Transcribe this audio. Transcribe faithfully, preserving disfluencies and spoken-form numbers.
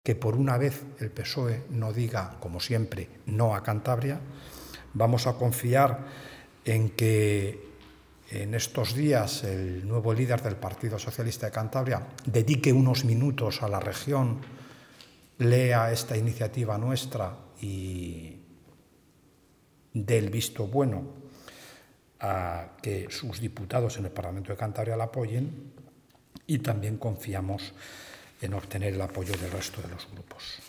que por una vez el P S O E no diga, como siempre, no a Cantabria. Vamos a confiar en que en estos días el nuevo líder del Partido Socialista de Cantabria dedique unos minutos a la región, lea esta iniciativa nuestra y dé el visto bueno a que sus diputados en el Parlamento de Cantabria la apoyen, y también confiamos en obtener el apoyo del resto de los grupos.